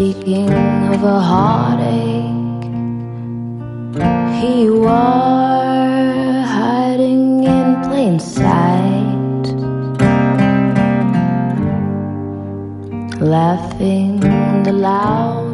speaking of a heartache he wore, hiding in plain sight, laughing the loud